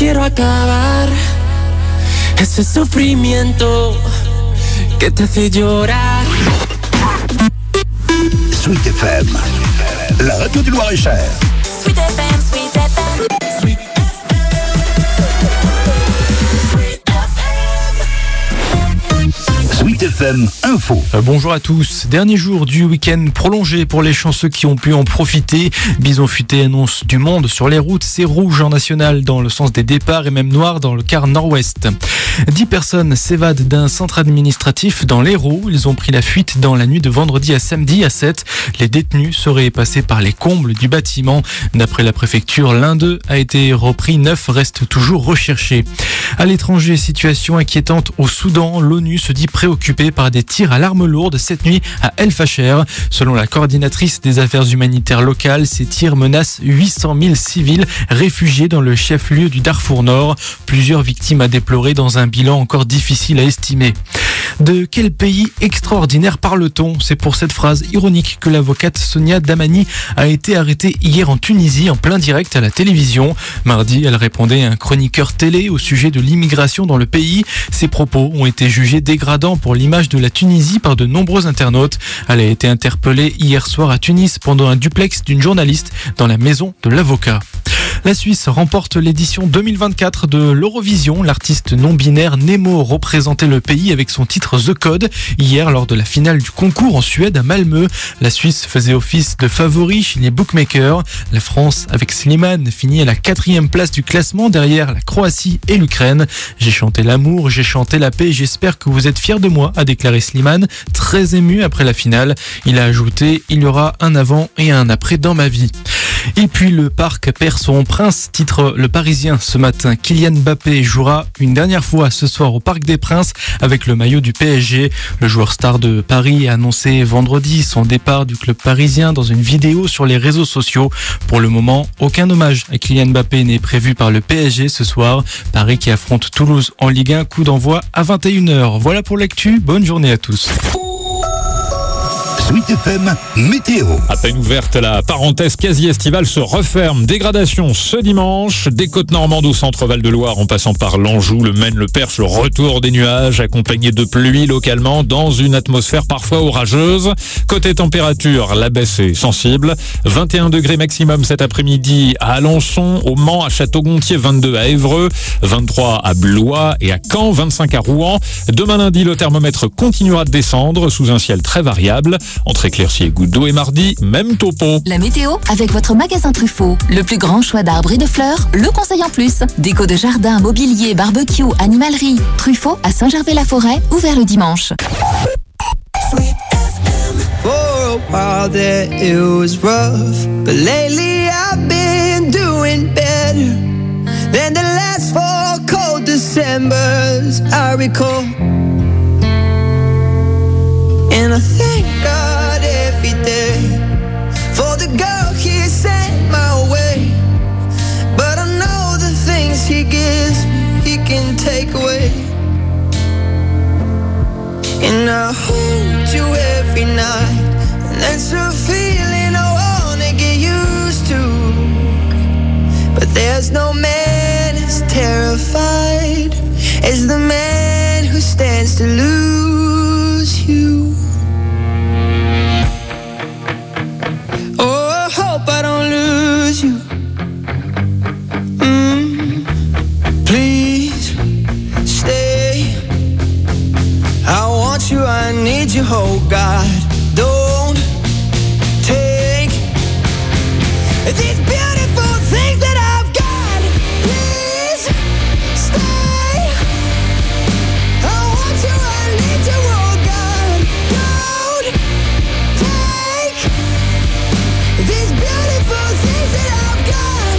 quiero acabar ese sufrimiento que te hace llorar. Sweet FM, la radio du Loir-et-Cher. Sweet FM, Sweet FM. Sweet Sweet FM Info. Bonjour à tous. Dernier jour du week-end prolongé pour les chanceux qui ont pu en profiter. Bison futé annonce du monde sur les routes. C'est rouge en national dans le sens des départs et même noir dans le quart nord-ouest. 10 personnes s'évadent d'un centre administratif dans l'Hérault. Ils ont pris la fuite dans la nuit de vendredi à samedi à 7. Les détenus seraient passés par les combles du bâtiment. D'après la préfecture, l'un d'eux a été repris. 9 restent toujours recherchés. À l'étranger, situation inquiétante au Soudan. L'ONU se dit préoccupée par des tirs à l'arme lourde cette nuit à El Fasher. Selon la coordinatrice des affaires humanitaires locales, ces tirs menacent 800 000 civils réfugiés dans le chef-lieu du Darfour Nord. Plusieurs victimes à déplorer dans un bilan encore difficile à estimer. De quel pays extraordinaire parle-t-on ? C'est pour cette phrase ironique que l'avocate Sonia Damani a été arrêtée hier en Tunisie en plein direct à la télévision. Mardi, elle répondait à un chroniqueur télé au sujet de l'immigration dans le pays. Ses propos ont été jugés dégradants pour l'image de la Tunisie par de nombreux internautes. Elle a été interpellée hier soir à Tunis pendant un duplex d'une journaliste dans la maison de l'avocat. La Suisse remporte l'édition 2024 de l'Eurovision. L'artiste non-binaire Nemo représentait le pays avec son titre The Code. Hier, lors de la finale du concours en Suède à Malmö, la Suisse faisait office de favori chez les bookmakers. La France, avec Slimane, finit à la 4e place du classement derrière la Croatie et l'Ukraine. J'ai chanté l'amour, j'ai chanté la paix, j'espère que vous êtes fiers de moi, a déclaré Slimane, très ému après la finale. Il a ajouté, il y aura un avant et un après dans ma vie. Et puis le parc perd son prince, titre Le Parisien ce matin. Kylian Mbappé jouera une dernière fois ce soir au Parc des Princes avec le maillot du PSG. Le joueur star de Paris a annoncé vendredi son départ du club parisien dans une vidéo sur les réseaux sociaux. Pour le moment, aucun hommage à Kylian Mbappé n'est prévu par le PSG ce soir. Paris qui affronte Toulouse en Ligue 1, coup d'envoi à 21h. Voilà pour l'actu, bonne journée à tous. Sweet FM Météo. À peine ouverte, la parenthèse quasi estivale se referme. Dégradation ce dimanche, des côtes normandes au centre Val-de-Loire en passant par l'Anjou, le Maine, le Perche, le retour des nuages accompagné de pluie localement dans une atmosphère parfois orageuse. Côté température, la baisse est sensible. 21 degrés maximum cet après-midi à Alençon, au Mans, à Château-Gontier, 22 à Évreux, 23 à Blois et à Caen, 25 à Rouen. Demain lundi, le thermomètre continuera de descendre sous un ciel très variable. Entre éclaircies et gouttes d'eau et mardi, même topo. La météo avec votre magasin Truffaut. Le plus grand choix d'arbres et de fleurs, le conseil en plus. Déco de jardin, mobilier, barbecue, animalerie. Truffaut à Saint-Gervais-la-Forêt, ouvert le dimanche. For a while there it was rough, but lately I've been doing better than the last 4 cold Decembers I recall. And I thank God every day for the girl He sent my way. But I know the things He gives me, He can take away. And I hold you every night, and that's a feeling I wanna get used to. But there's no man as terrified as the man who stands to lose you. I don't lose you. Please stay. I want you, I need you, oh God. Don't take these beautiful things that I've got. Please stay. I want you, I need you, oh God. Don't take these beautiful things that I've got.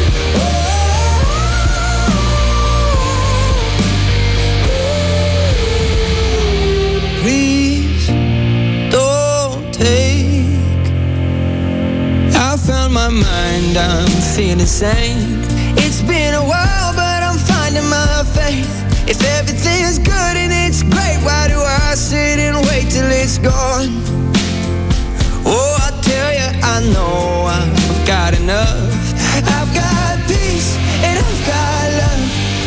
Please don't take. I found my mind, I'm feeling sane. It's been a while, but I'm finding my faith. If everything's good and it's great, why do I sit and wait till it's gone? Oh, I tell you, I know I've got enough. I've got peace and I've got love.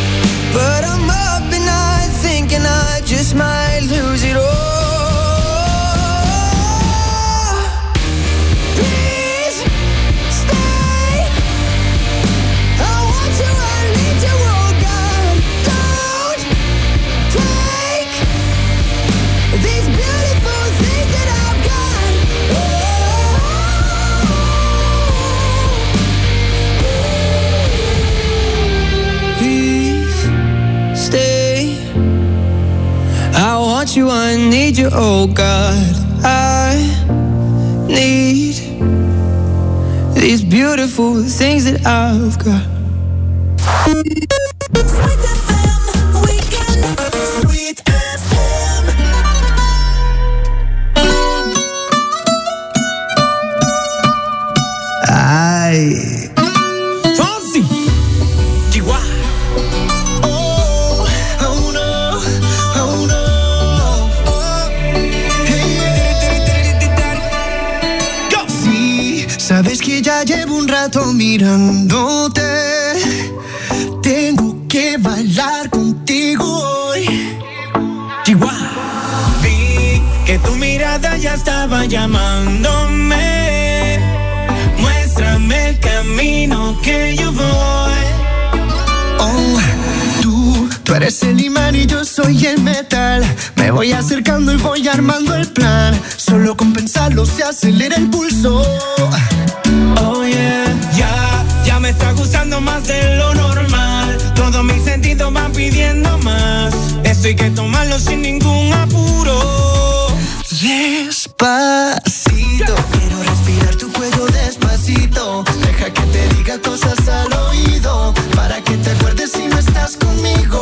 need you, oh God. I need these beautiful things that I've got. Sweet FM Weekend. Sweet FM. Ay, Fonsi, Chihuahua. Oh no, oh no. Go. Sí, sabes que ya llevo un rato mirándote. Tengo que bailar contigo hoy. Chihuahua. Vi que tu mirada ya estaba llamándome. Muéstrame el camino que yo voy. Oh, tú eres el imán y yo soy el metal. Me voy acercando y voy armando el plan. Solo con pensarlo se acelera el pulso. Oh yeah, ya me está gustando más de lo normal. Todos mis sentidos van pidiendo más. Esto hay que tomarlo sin ningún apuro. Despacito, quiero respirar tu cuello despacito. Deja que te diga cosas al oído, para que te acuerdes si no estás conmigo.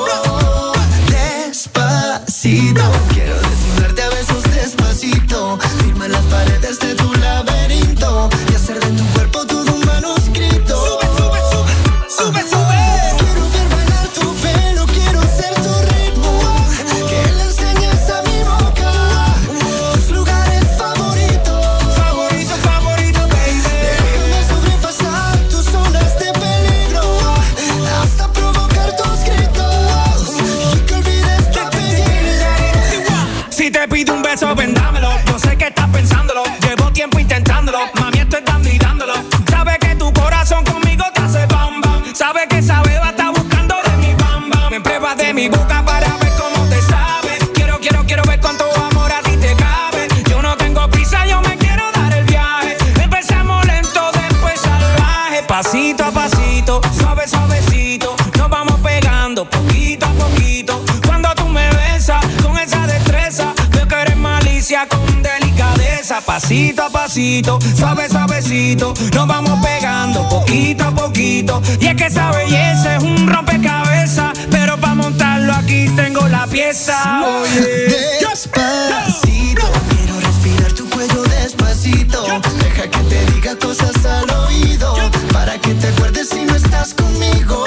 Despacito, quiero desnudarte a besos despacito. Firma las paredes de tu laberinto y hacer de tu cuerpo todo un manuscrito. Sube, sube, sube, sube, sube. Quiero ver bailar tu pelo, quiero ser tu ritmo. Que le enseñes a mi boca tus lugares favoritos. Favorito, favorito, baby. Déjame sobrepasar tus zonas de peligro, hasta provocar tus gritos y que olvides tu apellido. Si te pido un beso, vendámelo. Yo sé que estás pensándolo, llevo tiempo intentándolo. Mami, estoy dando y dándolo. Sabe que tu corazón conmigo te hace bam bam. Sabe que esa beba está buscando de mi bam bam. Me pruebas de mi boca para ver cómo te sabe. Quiero ver cuánto amor a ti te cabe. Yo no tengo prisa, yo me quiero dar el viaje. Empezamos lento, después salvaje. Pasito a pasito, suave, suavecito. Nos vamos pegando poquito a poquito. Cuando tú me besas con esa destreza, veo que eres malicia con delicadeza. Pasito a pasito, suave, suavecito. Nos vamos pegando poquito a poquito. Y es que esa belleza es un rompecabezas, pero para montarlo aquí tengo la pieza. Oye, despacito, quiero respirar tu cuello despacito. Deja que te diga cosas al oído, para que te acuerdes si no estás conmigo.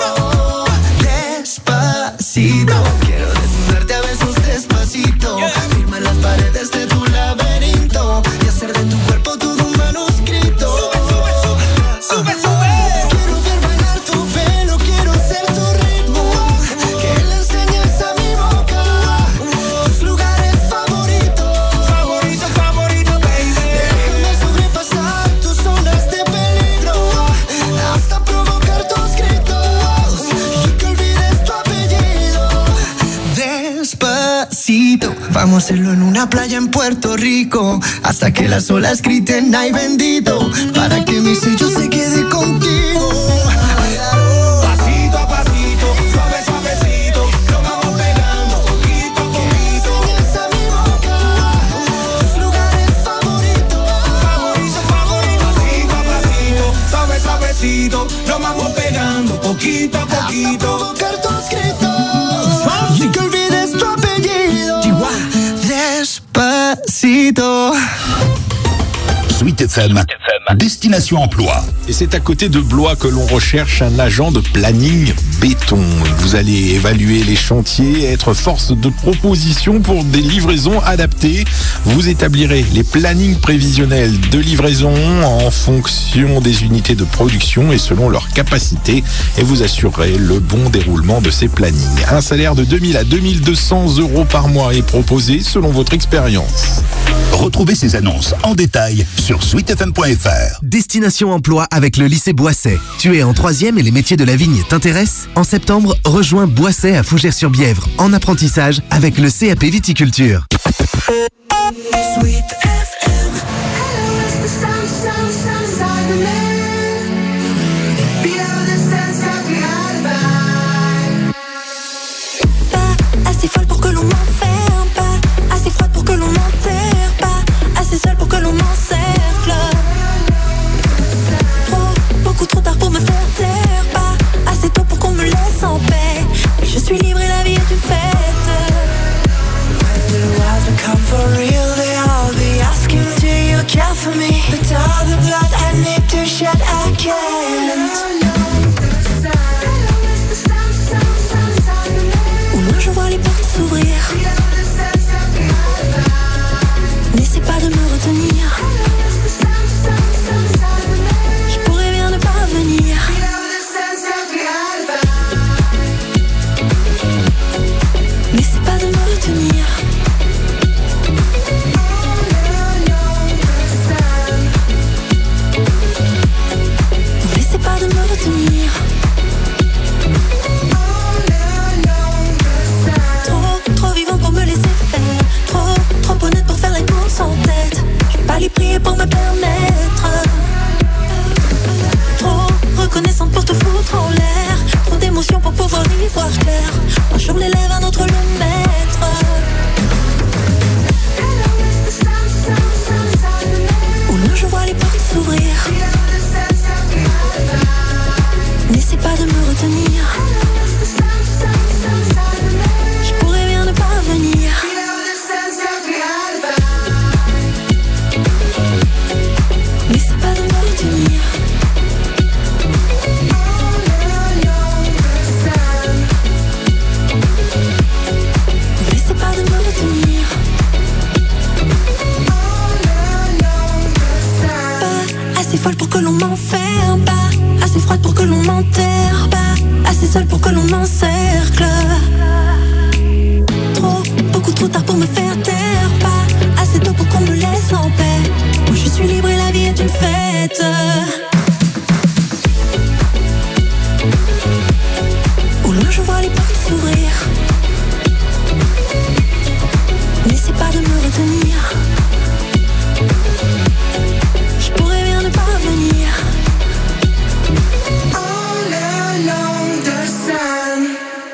Despacito, quiero desnudarte a besos despacito. Firma las paredes de tu laberinto y hacer de tu cuerpo todo un manuscrito. Sube, sube, sube, sube, sube. Quiero ver bailar tu pelo, quiero ser tu ritmo. Que le enseñes a mi boca tus lugares favoritos. Favorito, favorito, baby. Déjame sobrepasar tus zonas de peligro, hasta provocar tus gritos y que olvides tu apellido. Despacito, vamos a hacerlo en una playa en Puerto Rico, hasta que las olas griten ay bendito, para que mi sello se quede contigo. Pasito a pasito, suave, suavecito, nos vamos pegando poquito a poquito. Enseñas a mi boca tus lugares favoritos. Favorito, favorito. Pasito a pasito, suave, suavecito, nos vamos pegando poquito a poquito. Hasta provocar tus gritos y que olvides tu apellido. Despacito. Sweet FM, Destination Emploi. Et c'est à côté de Blois que l'on recherche un agent de planning béton. Vous allez évaluer les chantiers, être force de proposition pour des livraisons adaptées. Vous établirez les plannings prévisionnels de livraison en fonction des unités de production et selon leur capacité, et vous assurerez le bon déroulement de ces plannings. Un salaire de 2000 à 2200 € par mois est proposé selon votre expérience. Retrouvez ces annonces en détail sur sweetfm.fr. Destination Emploi avec le lycée Boisset. Tu es en 3e et les métiers de la vigne t'intéressent? En septembre, rejoins Boisset à Fougères-sur-Bièvre en apprentissage avec le CAP Viticulture. Sweet FM. Pas assez folle pour que l'on m'enferme, pas assez froide pour que suis libre et la vie est une fête. When the wild become for real, they all be asking, do you care for me? But all the blood I need to shed, I can't. Au loin je vois les portes s'ouvrir. N'essaie pas de me retenir. Je pourrais bien ne pas venir. N'essaie pas de me retenir. N'essaie pas de me retenir. Trop vivant pour me laisser faire. Trop honnête pour faire les courses en tête. Je vais pas lui prier pour me permettre. Trop reconnaissante pour te foutre en l'air. Trop d'émotions pour pouvoir y voir clair. Un jour l'élève, un autre le maître. Au loin je vois les portes s'ouvrir. N'essaie pas de me retenir. Je pourrais bien ne pas venir. N'essaie pas de me retenir. N'essaie pas de me retenir. Pas assez folle pour que l'on m'enferme, pas assez froide pour que l'on m'enterre, pas assez seule pour que l'on m'encercle. Beaucoup trop tard pour me faire taire, pas assez tôt pour qu'on me laisse en paix. Moi je suis libre et la vie est une fête. Au loin je vois les portes s'ouvrir. N'essaie pas de me retenir. Je pourrais bien ne pas venir. All along the sun.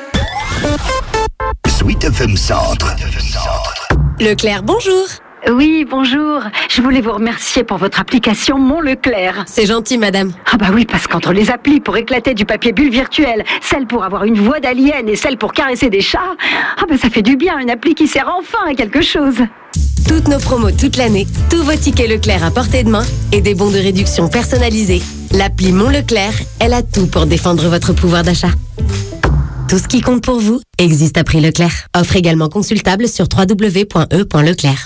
Sweet FM Centre. Leclerc, bonjour. Oui, bonjour. Je voulais vous remercier pour votre application Mon Leclerc. C'est gentil, madame. Ah bah oui, parce qu'entre les applis pour éclater du papier bulle virtuel, celle pour avoir une voix d'alien et celle pour caresser des chats, ah bah ça fait du bien, une appli qui sert enfin à quelque chose. Toutes nos promos toute l'année, tous vos tickets Leclerc à portée de main et des bons de réduction personnalisés. L'appli Mon Leclerc, elle a tout pour défendre votre pouvoir d'achat. Tout ce qui compte pour vous existe à prix Leclerc. Offre également consultable sur www.e.leclerc.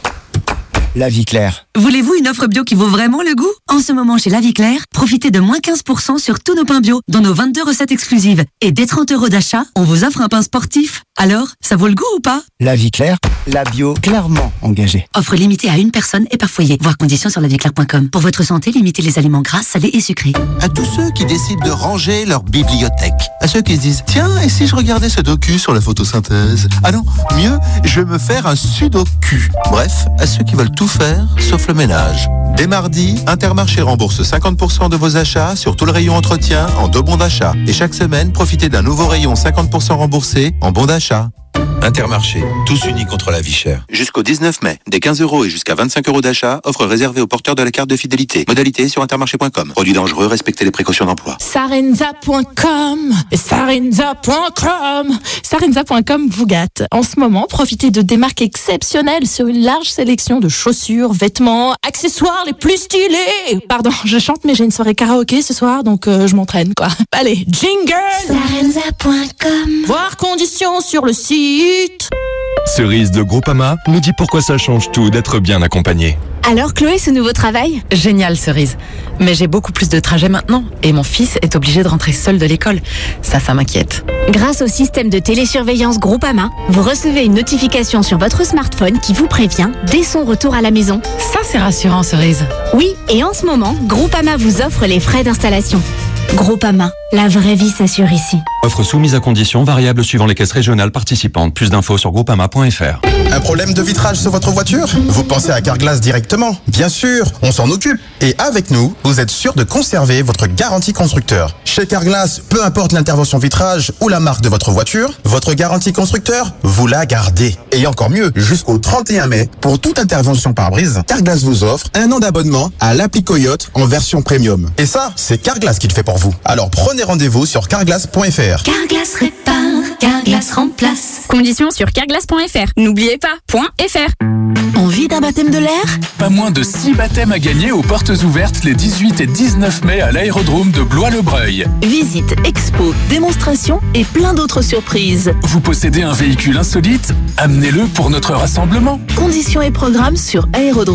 La Vie Claire. Voulez-vous une offre bio qui vaut vraiment le goût? En ce moment chez La Vie Claire, profitez de moins 15% sur tous nos pains bio, dans nos 22 recettes exclusives. Et dès 30 € d'achat, on vous offre un pain sportif. Alors, ça vaut le goût ou pas? La Vie Claire, la bio clairement engagée. Offre limitée à une personne et par foyer. Voir conditions sur lavieclaire.com. Pour votre santé, limitez les aliments gras, salés et sucrés. À tous ceux qui décident de ranger leur bibliothèque. À ceux qui se disent, tiens, et si je regardais ce docu sur la photosynthèse? Ah non, mieux, je vais me faire un sudoku. Bref, à ceux qui veulent tout faire, sauf le ménage. Dès mardi, Intermarché rembourse 50% de vos achats sur tout le rayon entretien en 2 bons d'achat. Et chaque semaine, profitez d'un nouveau rayon 50% remboursé en bons d'achat. Intermarché, tous unis contre la vie chère. Jusqu'au 19 mai, des 15 € et jusqu'à 25 € d'achat, offre réservée aux porteurs de la carte de fidélité. Modalité sur intermarché.com. Produit dangereux, respectez les précautions d'emploi. Sarenza.com, Sarenza.com, Sarenza.com vous gâte. En ce moment, profitez de des marques exceptionnelles sur une large sélection de chaussures, vêtements, accessoires les plus stylés. Pardon, je chante mais j'ai une soirée karaoké ce soir, donc je m'entraîne quoi. Allez, jingle. Sarenza.com. Voir conditions sur le site. Cerise de Groupama nous dit pourquoi ça change tout d'être bien accompagné. Alors Chloé, ce nouveau travail? Génial Cerise. Mais j'ai beaucoup plus de trajets maintenant et mon fils est obligé de rentrer seul de l'école. Ça m'inquiète. Grâce au système de télésurveillance Groupama, vous recevez une notification sur votre smartphone qui vous prévient dès son retour à la maison. Ça c'est rassurant Cerise. Oui, et en ce moment, Groupama vous offre les frais d'installation. Groupama, la vraie vie s'assure ici. Offre soumise à conditions variables suivant les caisses régionales participantes. Plus d'infos sur groupama.fr. Un problème de vitrage sur votre voiture? Vous pensez à Carglass directement? Bien sûr, on s'en occupe. Et avec nous, vous êtes sûr de conserver votre garantie constructeur. Chez Carglass, peu importe l'intervention vitrage ou la marque de votre voiture, votre garantie constructeur, vous la gardez. Et encore mieux, jusqu'au 31 mai, pour toute intervention pare-brise, Carglass vous offre 1 an d'abonnement à l'appli Coyote en version premium. Et ça, c'est Carglass qui le fait pour vous. Alors prenez rendez-vous sur carglass.fr. Carglass répare, Carglass Conditions sur carglass.fr. N'oubliez pas, .fr. Envie d'un baptême de l'air? Pas moins de 6 baptêmes à gagner aux portes ouvertes les 18 et 19 mai à l'aérodrome de Blois-le-Breuil. Visite, expo, démonstration et plein d'autres surprises. Vous possédez un véhicule insolite? Amenez-le pour notre rassemblement. Conditions et programmes sur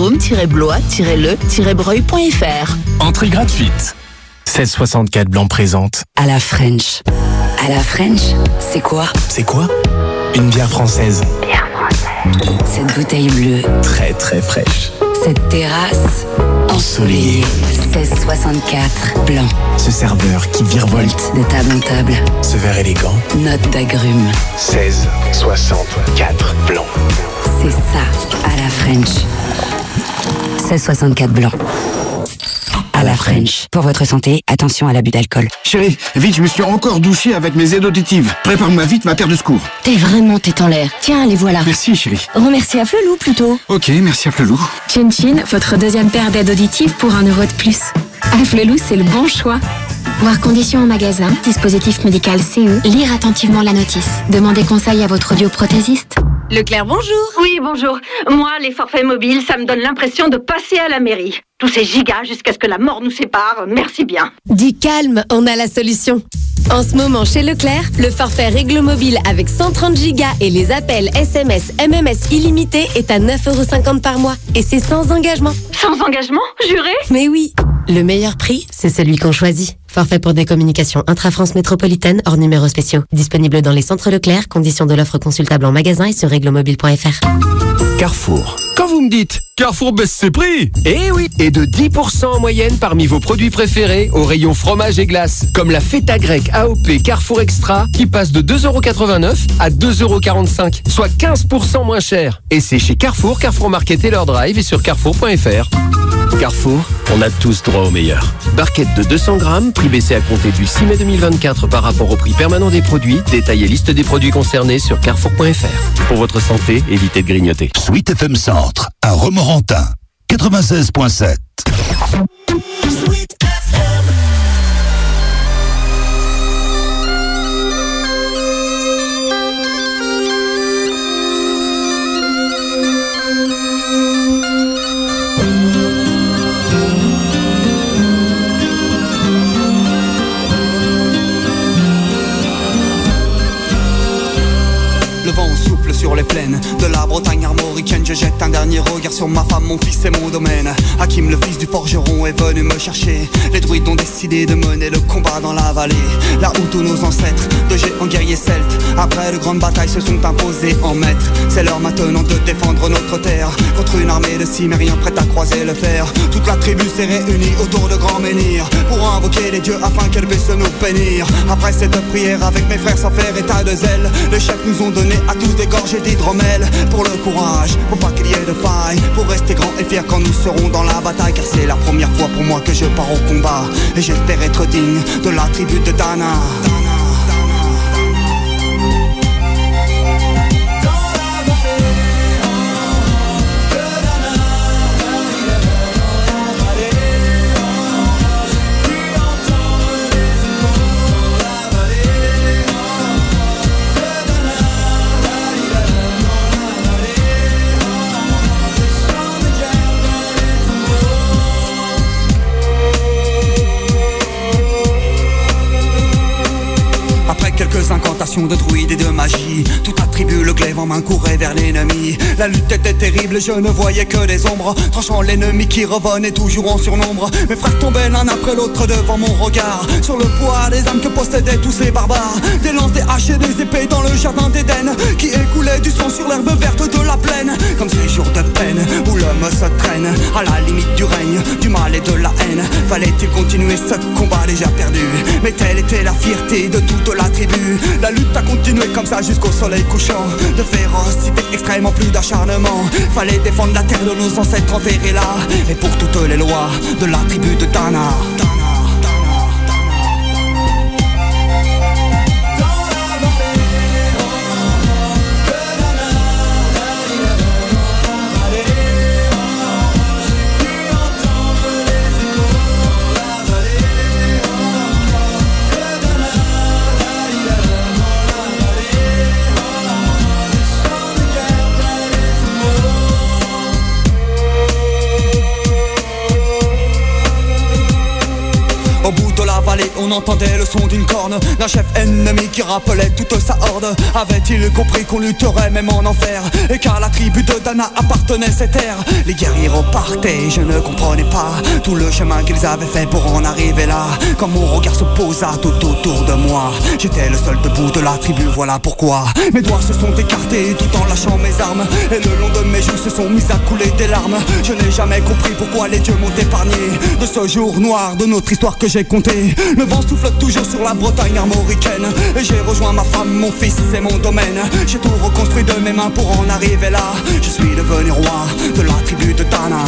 aérodrome-blois-le-breuil.fr. Entrée gratuite. 1664 Blanc présente. À la French. À la French, c'est quoi? C'est quoi? Une bière française. Bière française. Cette bouteille bleue. Très très fraîche. Cette terrasse ensoleillée. 1664 Blanc. Ce serveur qui virevolte de table en table. Ce verre élégant. Note d'agrumes. 1664 Blanc. C'est ça, à la French. 1664 Blanc. À la French. Pour votre santé, attention à l'abus d'alcool. Chérie, vite, je me suis encore douché avec mes aides auditives. Prépare-moi vite ma paire de secours. T'es vraiment tête en l'air. Tiens, les voilà. Merci, chérie. Remercie à Flelou plutôt. Ok, merci à Flelou. Chin Chin, votre deuxième paire d'aides auditives pour 1 euro de plus. À Flelou, c'est le bon choix. Voir conditions en magasin, dispositif médical CE, lire attentivement la notice. Demandez conseil à votre audioprothésiste. Leclerc, bonjour. Oui, bonjour. Moi, les forfaits mobiles, ça me donne l'impression de passer à la mairie. Tous ces gigas jusqu'à ce que la mort nous sépare, merci bien. Dis calme, on a la solution. En ce moment, chez Leclerc, le forfait Réglo Mobile avec 130 gigas et les appels SMS, MMS illimités est à 9,50€ par mois. Et c'est sans engagement. Sans engagement? Juré? Mais oui. Le meilleur prix, c'est celui qu'on choisit. Forfait pour des communications intra-France métropolitaine hors numéros spéciaux. Disponible dans les centres Leclerc, conditions de l'offre consultable en magasin et sur réglomobile.fr. Carrefour. Quand vous me dites Carrefour baisse ses prix, eh oui, et de 10% en moyenne parmi vos produits préférés au rayon fromage et glace, comme la feta grecque AOP Carrefour Extra qui passe de 2,89€ à 2,45€, soit 15% moins cher. Et c'est chez Carrefour, Carrefour Market et leur drive et sur carrefour.fr. Carrefour, on a tous droit au meilleur. Barquette de 200 grammes, prix baissé à compter du 6 mai 2024 par rapport au prix permanent des produits. Détail et liste des produits concernés sur carrefour.fr. Pour votre santé, évitez de grignoter. Sweet FM Centre, à Romorantin, 96.7. Le vent souffle sur les plaines de la Bretagne armoricaine. Je jette un dernier regard sur ma femme, mon fils et mon domaine. Hakim, le fils du forgeron, est venu me chercher. Les druides ont décidé de mener le combat dans la vallée, là où tous nos ancêtres, de géants guerriers celtes, après de grandes batailles se sont imposés en maîtres. C'est l'heure maintenant de défendre notre terre contre une armée de cimériens prête à croiser le fer. Toute la tribu s'est réunie autour de grands menhirs pour invoquer les dieux afin qu'elle puisse nous bénir. Après cette prière avec mes frères sans faire état de zèle, les chefs nous ont donné à tous des gorgées d'hydromel. Pour le courage, pour pas qu'il y ait de faille, pour rester grand et fier quand nous serons dans la bataille. Car c'est la première fois pour moi que je pars au combat, et j'espère être digne de la tribu de Dana. Quelques incantations de druides et de magie, toute la tribu, le glaive en main, courait vers l'ennemi. La lutte était terrible, je ne voyais que des ombres, tranchant l'ennemi qui revenait toujours en surnombre. Mes frères tombaient l'un après l'autre devant mon regard, sur le poids des âmes que possédaient tous ces barbares. Des lances, des haches et des épées dans le jardin d'Éden, qui écoulait du sang sur l'herbe verte de la plaine. Comme ces jours de peine où l'homme se traîne à la limite du règne, du mal et de la haine. Fallait-il continuer ce combat déjà perdu? Mais telle était la fierté de toute la tribu. La lutte a continué comme ça jusqu'au soleil couchant. De férocité extrême en plus d'acharnement. Fallait défendre la terre de nos ancêtres enterrés là, et pour toutes les lois de la tribu de Dana. vallée, on entendait le son d'une corne, d'un chef ennemi qui rappelait toute sa horde. Avait-il compris qu'on lutterait même en enfer, et qu'à la tribu de Dana appartenait cette terre? Les guerriers repartaient, je ne comprenais pas tout le chemin qu'ils avaient fait pour en arriver là. Quand mon regard se posa tout autour de moi, j'étais le seul debout de la tribu, voilà pourquoi mes doigts se sont écartés tout en lâchant mes armes, et le long de mes joues se sont mis à couler des larmes. Je n'ai jamais compris pourquoi les dieux m'ont épargné de ce jour noir de notre histoire que j'ai compté. Le vent souffle toujours sur la Bretagne armoricaine, et j'ai rejoint ma femme, mon fils, c'est mon domaine. J'ai tout reconstruit de mes mains pour en arriver là. Je suis devenu roi de la tribu de Dana.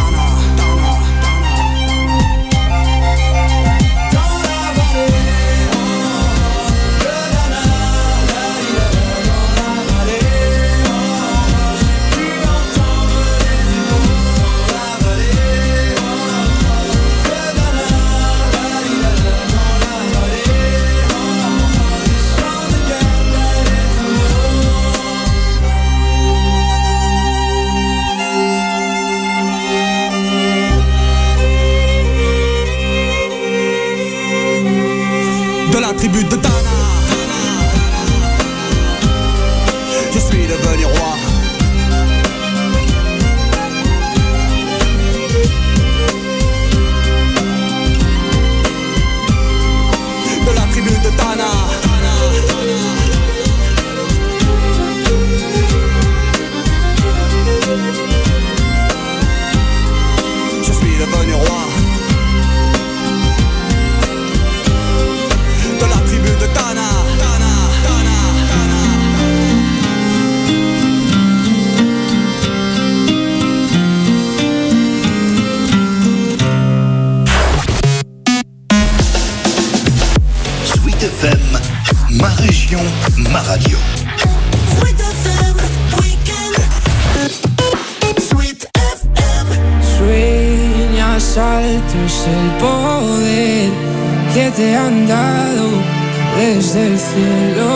Tribu de Dana, je suis devenu roi. De la tribu de Dana. Je suis devenu roi. De Dana, Dana, Dana, Sweet FM, ma région, ma radio. Sweet FM, weekend. Sweet FM. Sueñas alto es el poder que te han dado desde el cielo.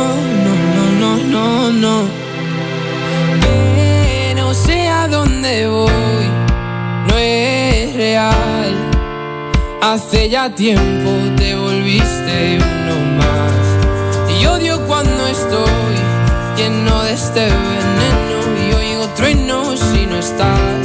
No. Que no sé a dónde voy, no es real. Hace ya tiempo te volviste uno más. Y odio cuando estoy lleno de este veneno y oigo truenos si no estás.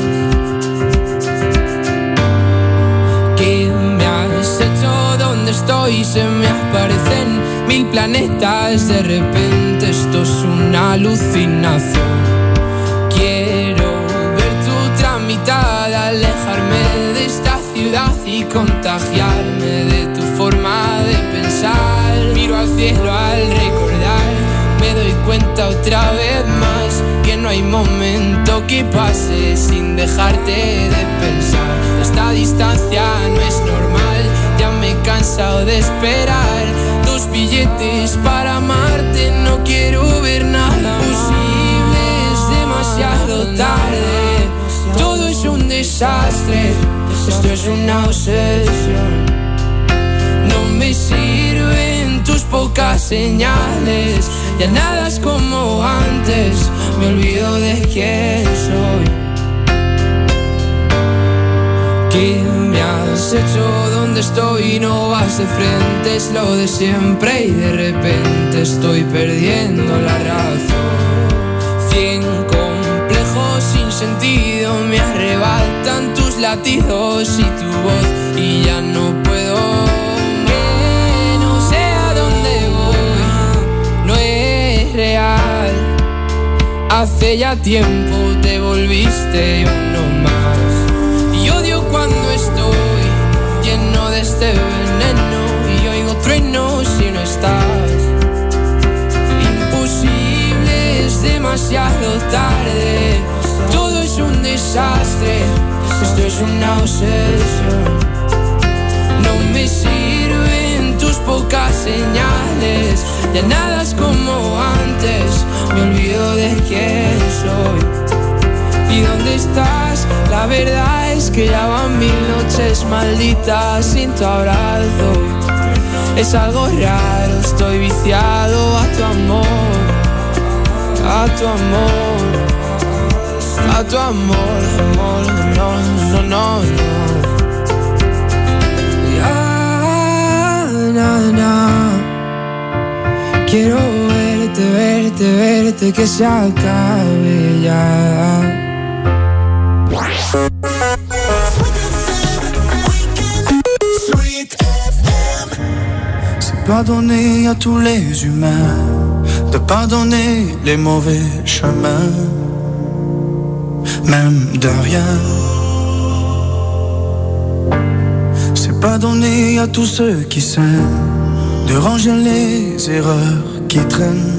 ¿Qué me has hecho? ¿Dónde estoy? Se me aparecen mil planetas, de repente esto es una alucinación. Quiero ver tu tramitada, alejarme de esta ciudad y contagiarme de tu forma de pensar. Miro al cielo al recordar, me doy cuenta otra vez más que no hay momento que pase sin dejarte de pensar. Esta distancia no es normal, ya me he cansado de esperar tus billetes para amarte, no quiero ver nada posible, es demasiado tarde, todo es un desastre, esto es una obsesión. No me sirven tus pocas señales, ya nada es como antes, me olvido de quién soy. ¿Qué me has hecho? ¿Dónde estoy? No vas de frente, es lo de siempre y de repente estoy perdiendo la razón. 100 complejos sin sentido me arrebatan tus latidos y tu voz y ya no puedo. Que no sé a dónde voy, no es real. Hace ya tiempo te volviste uno más. Y odio cuando estoy lleno de este veneno y oigo truenos si no estás. Imposible, es demasiado tarde, todo es un desastre, esto es una obsesión. No me sirven tus pocas señales, ya nada es como antes, me olvido de quién soy. ¿Y dónde estás? La verdad es que ya van 1000 noches malditas sin tu abrazo. Es algo raro, estoy viciado a tu amor, a tu amor, a tu amor, amor, no. Ya mañana. Quiero verte, verte, verte, que se acabe ya. C'est pardonner à tous les humains de pardonner les mauvais chemins, même de rien. C'est pardonner à tous ceux qui s'aiment de ranger les erreurs qui traînent,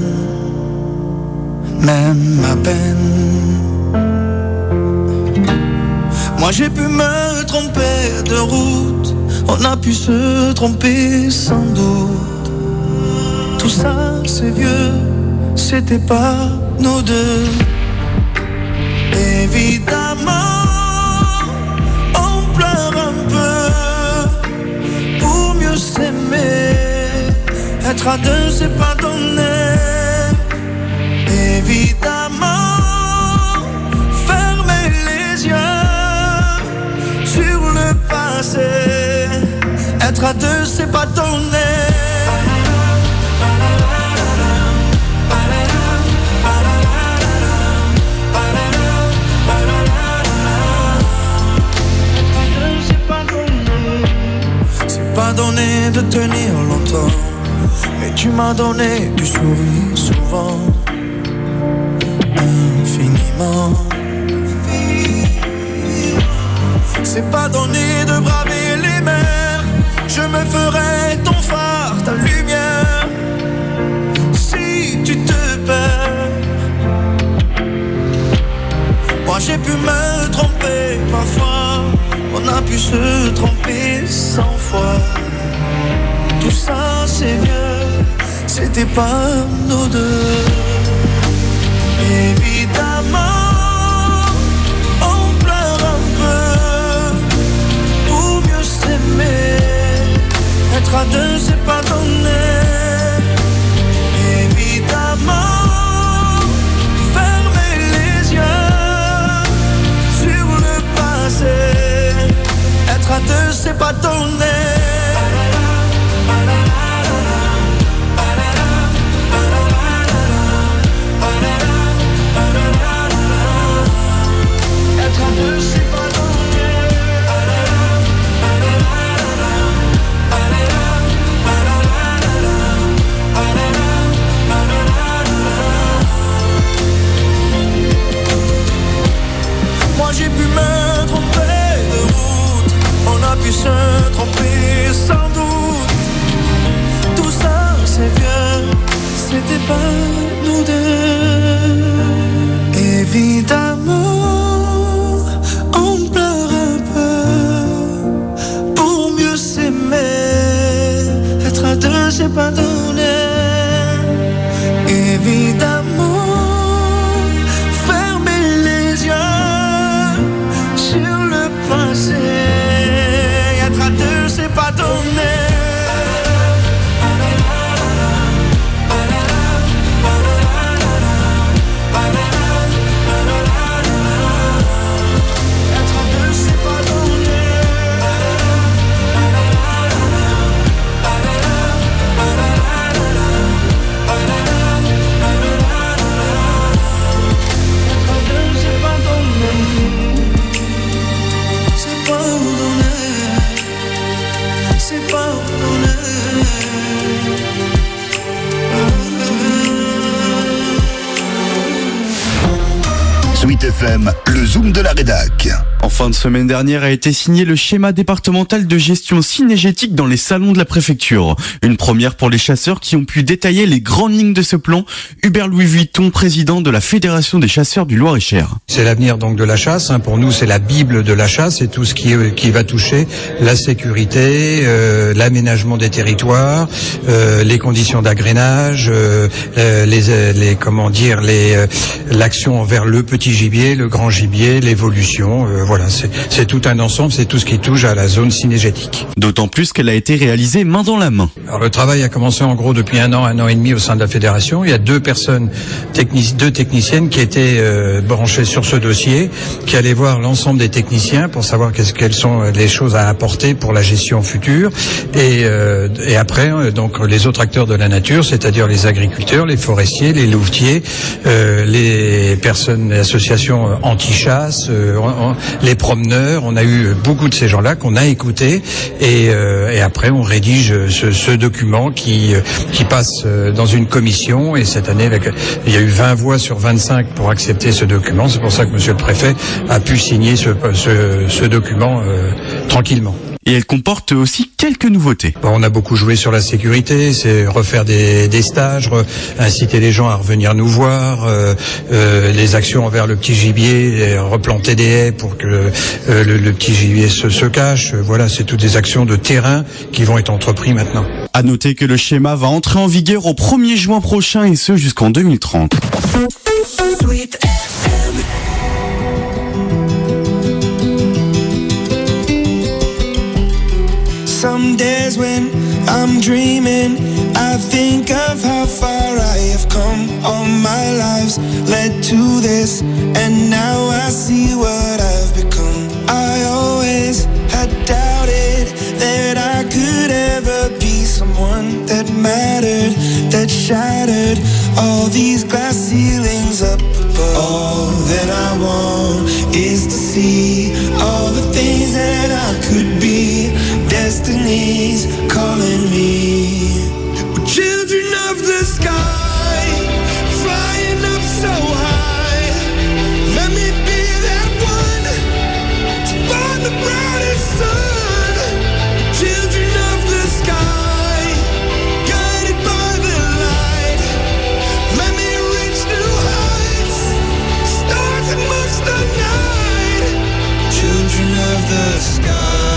même à peine. Moi j'ai pu me tromper de route, on a pu se tromper sans doute. Tout ça c'est vieux, c'était pas nous deux. Évidemment, on pleure un peu pour mieux s'aimer. Être à deux c'est pardonner. Évidemment, fermer les yeux sur le passé. Être à deux c'est pardonner. C'est pas donné de tenir longtemps, mais tu m'as donné du sourire souvent, infiniment. C'est pas donné de braver les mers, je me ferai ton phare, ta lumière, si tu te perds. Moi j'ai pu me tromper parfois, on a pu se tromper 100 fois. Tout ça c'est vieux, c'était pas nous deux. Évidemment, on pleure un peu pour mieux s'aimer. Être à deux c'est pas donné. Évidemment, fermer les yeux sur le passé. Être à deux c'est pas donné. Moi j'ai pu me tromper de route, on a pu se tromper sans doute. Tout ça c'est vieux, c'était pas nous deux. Évidemment, on pleure un peu pour mieux s'aimer. Être à deux c'est pas donné. Évidemment, fermer les yeux sur le passé. Être à deux c'est pas donné. Sweet FM, le Zoom de la rédac. En fin de semaine dernière a été signé le schéma départemental de gestion cynégétique dans les salons de la préfecture. Une première pour les chasseurs qui ont pu détailler les grandes lignes de ce plan. Hubert Louis Vuitton, président de la Fédération des chasseurs du Loir-et-Cher. C'est l'avenir donc de la chasse. Pour nous, c'est la bible de la chasse. C'est tout ce qui va toucher la sécurité, l'aménagement des territoires, les conditions d'agrainage, l'action envers le petit gibier, le grand gibier, l'évolution. Voilà. voilà, c'est tout un ensemble, c'est tout ce qui touche à la zone cinégétique. D'autant plus qu'elle a été réalisée main dans la main. Alors le travail a commencé en gros depuis un an et demi au sein de la fédération. Il y a deux techniciennes qui étaient branchées sur ce dossier, qui allaient voir l'ensemble des techniciens pour savoir quelles sont les choses à apporter pour la gestion future. Et après, donc les autres acteurs de la nature, c'est-à-dire les agriculteurs, les forestiers, les louvetiers, les personnes, les associations anti-chasse, les promeneurs. On a eu beaucoup de ces gens-là qu'on a écoutés et après on rédige ce document qui passe dans une commission. Et cette année, il y a eu 20 voix sur 25 pour accepter ce document. C'est pour ça que Monsieur le Préfet a pu signer ce document tranquillement. Et elle comporte aussi quelques nouveautés. On a beaucoup joué sur la sécurité, c'est refaire des stages, inciter les gens à revenir nous voir, les actions envers le petit gibier, replanter des haies pour que le petit gibier se cache. Voilà, c'est toutes des actions de terrain qui vont être entreprises maintenant. À noter que le schéma va entrer en vigueur au 1er juin prochain et ce jusqu'en 2030. Some days when I'm dreaming, I think of how far I have come. All my lives led to this, and now I see what I've become. I always had doubted that I could ever be someone that mattered, that shattered all these glass ceilings up above. All that I want is to see all the things that I could be. Destiny's calling me. We're children of the sky, flying up so high. Let me be that one to find the brightest sun. Children of the sky, guided by the light. Let me reach new heights, stars amongst the night. Children of the sky.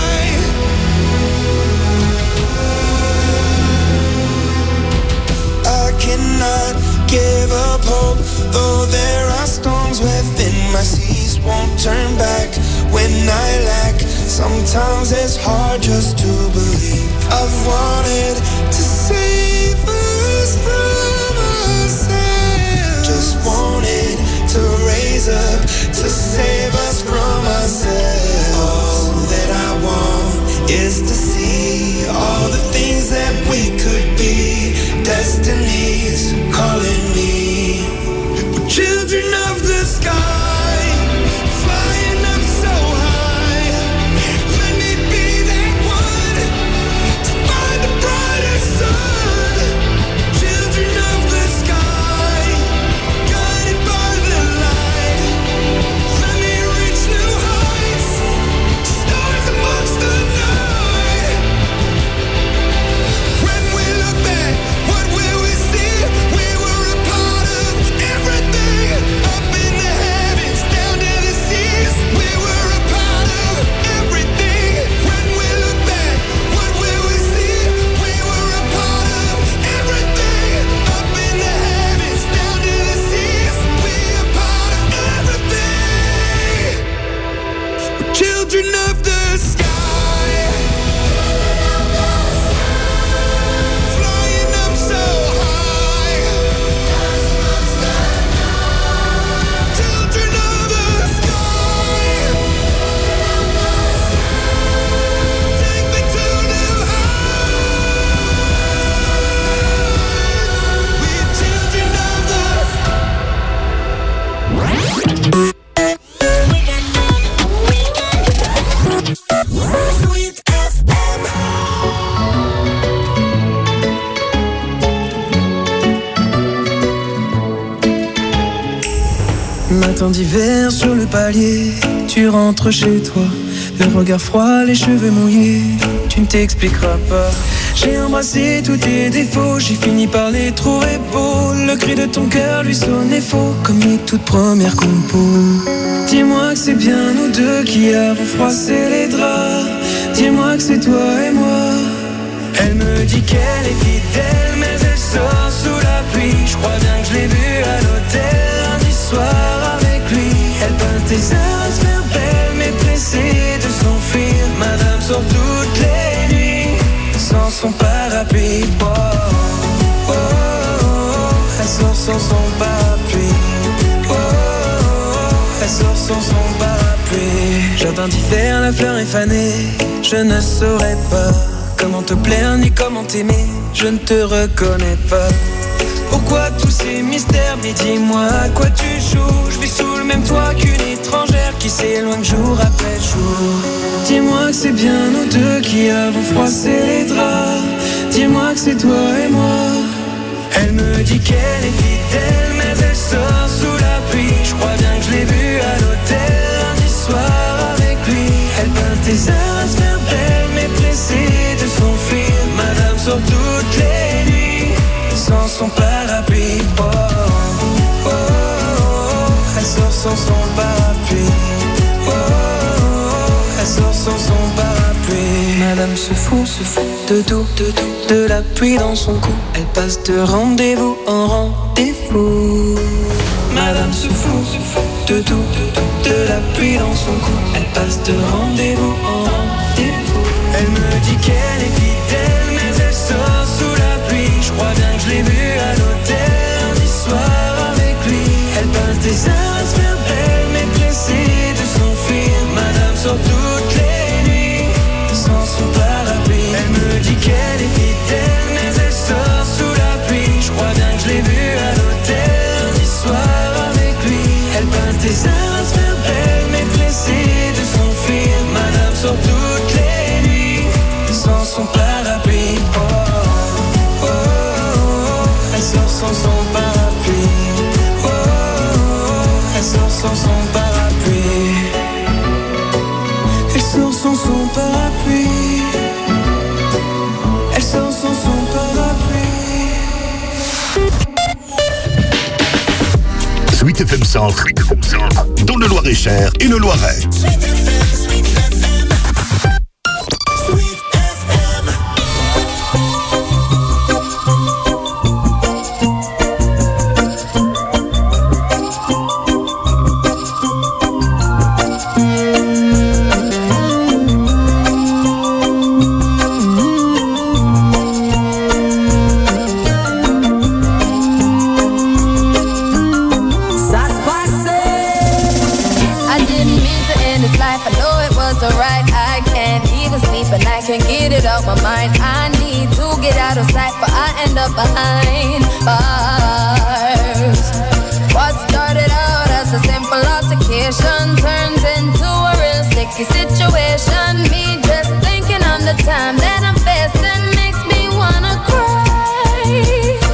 Cannot give up hope, though there are storms within my seas. Won't turn back when I lack. Sometimes it's hard just to believe. I've wanted to save us from ourselves. Just wanted to raise up to save us from ourselves. All that I want is to see all the things that we could be. Destiny's calling me. We're children of the sky, flying up so high. Let me be that one to find the brightest sun. Children of the sky, guided by the light. Let me reach new heights, stars amongst the night. When we look back, what will we see? We were a part of everything, up in the heavens, down to the seas. We were a part of everything. When we look back, what will we see? We were a part of everything, up in the heavens, down to the seas. We are part of everything. We're children of the sky. Flying up so high. Children of the sky. Take me to new heights. We're children of the Sweet FM. Matin d'hiver sur le palier, tu rentres chez toi, le regard froid, les cheveux mouillés, tu ne t'expliqueras pas. J'ai embrassé tous tes défauts, j'ai fini par les trouver beaux. Le cri de ton cœur lui sonnait faux, comme les toutes premières compos. Dis-moi que c'est bien nous deux qui avons froissé les draps. Dis-moi que c'est toi et moi. Elle me dit qu'elle est fidèle, mais elle sort sous la pluie. Je crois bien que je l'ai vue à l'hôtel lundi soir avec lui. Elle passe des heures à se faire belle, mais précise. son parapluie. Oh, oh, oh, elle sort sans son parapluie. Oh, elle sort sans son parapluie. Jardin d'hiver, la fleur est fanée. Je ne saurais pas comment te plaire ni comment t'aimer. Je ne te reconnais pas. Pourquoi tous ces mystères? Mais dis-moi à quoi tu joues. Je vis sous le même toit qu'une étrangère qui s'éloigne jour après jour. Dis-moi que c'est bien nous deux qui avons froissé les draps. Dis-moi que c'est toi et moi. Elle me dit qu'elle est fidèle, mais elle sort sous la pluie. Je crois bien que je l'ai vue à l'hôtel lundi soir avec lui. Elle peint tes heures à se faire belle, mais pressée de s'enfuir. Madame sort toutes les nuits sans son parapluie. Oh, oh, oh, oh, elle sort sans son parapluie. Oh, oh, oh, elle sort sans son parapluie. Madame se fout de tout, de la pluie dans son cou. Elle passe de rendez-vous en rendez-vous. Madame se fout de tout, de la pluie dans son cou. Elle passe de rendez-vous en rendez-vous. Elle me dit qu'elle est fidèle, mais elle sort sous la pluie. Je crois bien que je l'ai vue à l'hôtel lundi soir avec lui. Elle passe des heures à se faire belle, mais pressée de s'enfuir. Madame sort toutes les nuits sans son parapluie. Elle me dit qu'elle est fidèle, mais elle sort sous la pluie. Je crois bien que je l'ai vue à l'hôtel lundi soir avec lui. Elle passe des heures à se faire belle, mais pressée de s'enfuir. Madame sort toutes les nuits sans son parapluie. Oh, oh, oh, oh, elle sort sans son parapluie. Oh, oh, oh, elle sort sans son parapluie. Elle sort sans son parapluie. Elle sort sans son parapluie. Sweet FM Centre, dans le Loir-et-Cher et le Loiret. My mind, I need to get out of sight, but I end up behind bars. What started out as a simple altercation turns into a real sticky situation. Me just thinking on the time that I'm facing makes me wanna cry.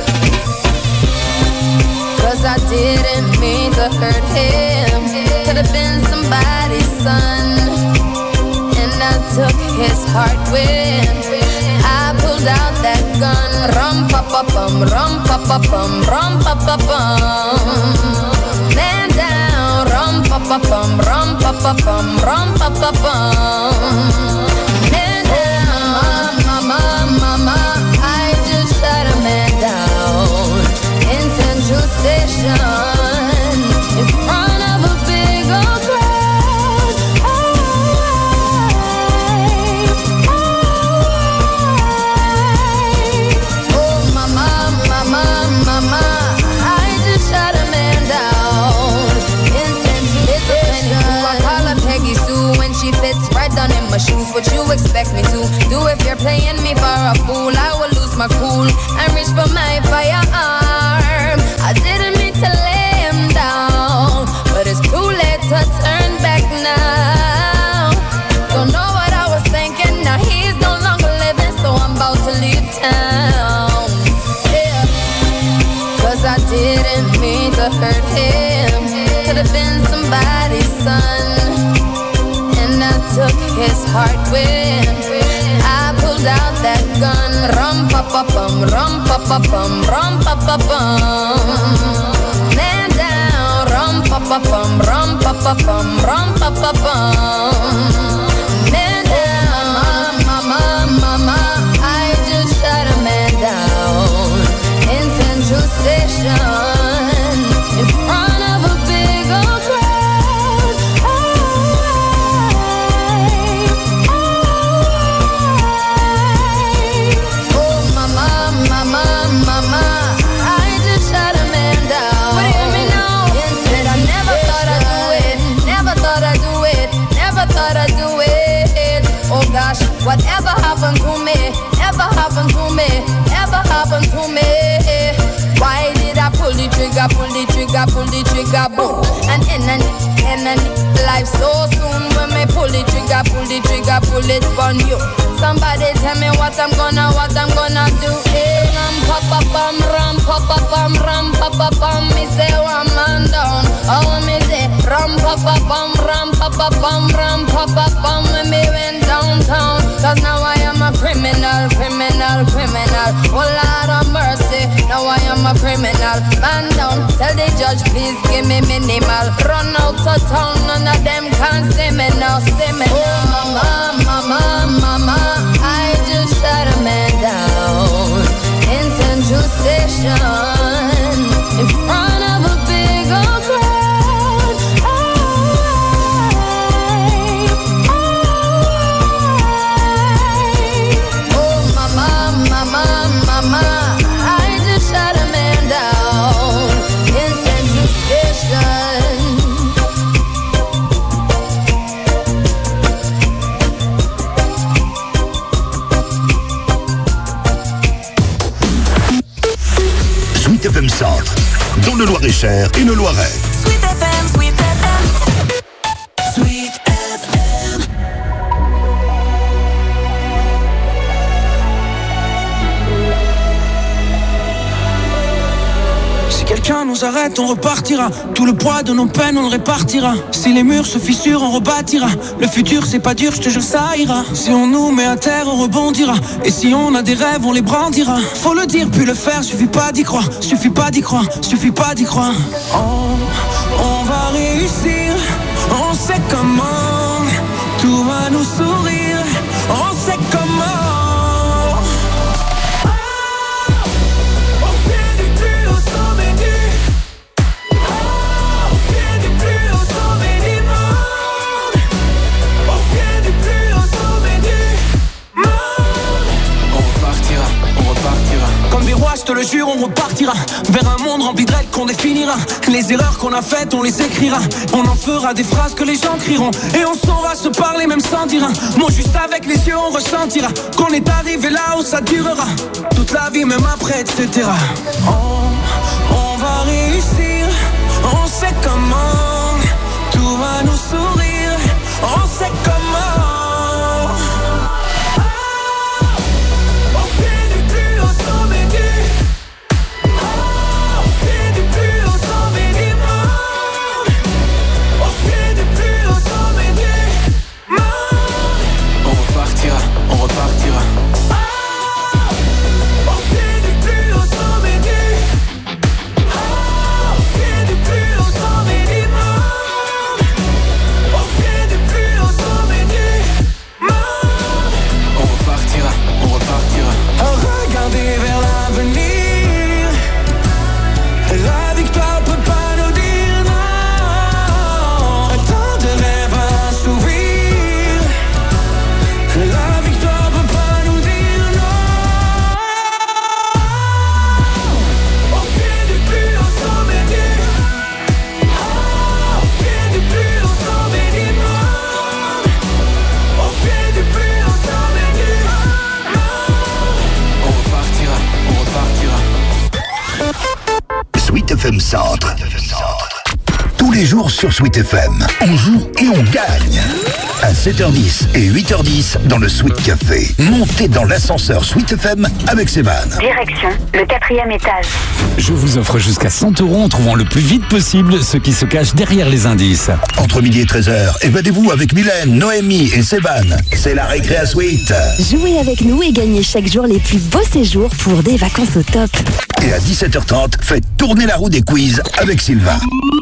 Cause I didn't mean to hurt him. Could have been somebody's son. I took his heart when I pulled out that gun. Rum pa pa bum, rum pa pa bum, rum pa pa bum. Man down, rum pa pa bum, rum pa pa bum, rum pa pa bum. Man down, mama, mama, I just shot a man down in Central Station in front of a big old crowd. She fits right down in my shoes. What you expect me to do if you're playing me for a fool? I will lose my cool and reach for my firearm. I didn't mean to lay him down, but it's too late to turn back now. Don't know what I was thinking. Now he's no longer living, so I'm about to leave town. Yeah, cause I didn't mean to hurt him. Could have been somebody's son. I took his heart when I pulled out that gun. Rum pa pa bum, rum pa pa bum, rum pa pa bum. Man down, rum pa pa bum, rum pa pa bum, rum pa pa bum. Man down, mama, mama, I just shot a man down in Central Station in front of a big old crowd. whatever happened to me, ever happened to me, ever happened to me. Why did I pull the trigger, pull the trigger, pull the trigger, boom? And end life so soon. When me pull the trigger, pull it on you. Somebody tell me what I'm gonna do. Hey, ram pa pam, ram pa pam, ram pa pam. Me say one man down. Oh, me say ram pa pam, ram pa pam, ram pa pam. When me went downtown, 'cause now I am a criminal. Oh Lord of mercy, now I am a criminal. Man down, tell the judge please give me minimal. Run out of town, none of them can see me now, see me now. Oh mama, I just shot a man down in Central Station in front of a big old crowd. Oh mama, I just shot a man down in Central Station. Sweet FM Centre, dans le Loir-et-Cher et le Loiret. Sweet FM, Sweet FM. Sweet FM. Si quelqu'un nous arrête, on repartira. Tout le poids de nos peines, on le répartira. Si les murs se fissurent, on rebâtira. Le futur, c'est pas dur, je te jure, ça ira. Si on nous met à terre, on rebondira. Et si on a des rêves, on les brandira. Faut le dire, puis le faire, suffit pas d'y croire. Suffit pas d'y croire, suffit pas d'y croire. On va réussir, on sait comment. Tout va nous sourire, on sait comment. Je te le jure, on repartira vers un monde rempli de règles qu'on définira. Les erreurs qu'on a faites, on les écrira. On en fera des phrases que les gens crieront. Et on saura se parler même sans dire un mot. Juste avec les yeux, on ressentira qu'on est arrivé là où ça durera toute la vie, même après, etc. On va réussir, on sait comment. Tout va nous sourire, on sait comment. Sweet FM Centre. Tous les jours sur Sweet FM, on joue et on gagne. À 7h10 et 8h10 dans le Sweet Café. Montez dans l'ascenseur Sweet FM avec Sébane. Direction le 4e étage. Je vous offre jusqu'à 100 € en trouvant le plus vite possible ce qui se cache derrière les indices. Entre midi et 13h, évadez-vous avec Mylène, Noémie et Sébane. C'est la récré à Sweet. Jouez avec nous et gagnez chaque jour les plus beaux séjours pour des vacances au top. Et à 17h30, faites tourner la roue des quiz avec Sylvain.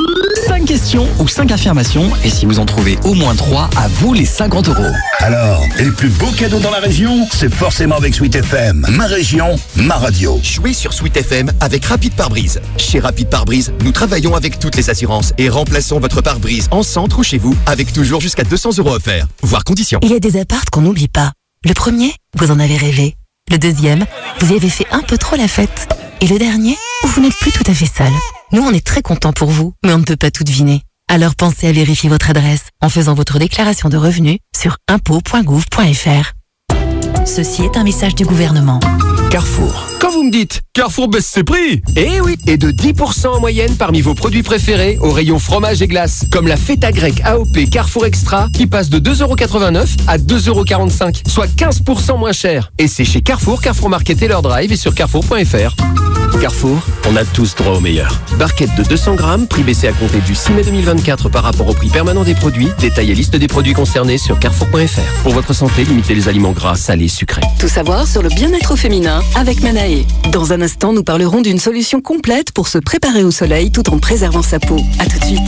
5 questions ou 5 affirmations, et si vous en trouvez au moins 3, à vous les 50 €. Alors, les plus beaux cadeaux dans la région, c'est forcément avec Sweet FM. Ma région, ma radio. Jouez sur Sweet FM avec Rapide Pare-Brise. Chez Rapide Pare-Brise, nous travaillons avec toutes les assurances et remplaçons votre pare-brise en centre ou chez vous avec toujours jusqu'à 200 € offerts. Voir conditions. Il y a des apparts qu'on n'oublie pas. Le premier, vous en avez rêvé. Le deuxième, vous y avez fait un peu trop la fête. Et le dernier, où vous n'êtes plus tout à fait seul. Nous, on est très contents pour vous, mais on ne peut pas tout deviner. Alors pensez à vérifier votre adresse en faisant votre déclaration de revenus sur impôts.gouv.fr. Ceci est un message du gouvernement. Carrefour. Quand vous me dites Carrefour baisse ses prix, eh oui, et de 10% en moyenne parmi vos produits préférés au rayon fromage et glace, comme la feta grecque AOP Carrefour Extra qui passe de 2,89€ à 2,45€, soit 15% moins cher. Et c'est chez Carrefour, Carrefour Market et leur drive et sur carrefour.fr. Carrefour, on a tous droit au meilleur. Barquette de 200 grammes, prix baissé à compter du 6 mai 2024 par rapport au prix permanent des produits. Détail et liste des produits concernés sur carrefour.fr. Pour votre santé, limitez les aliments gras, salés, sucrés. Tout savoir sur le bien-être féminin avec Manae. Dans un instant, nous parlerons d'une solution complète pour se préparer au soleil tout en préservant sa peau. À tout de suite.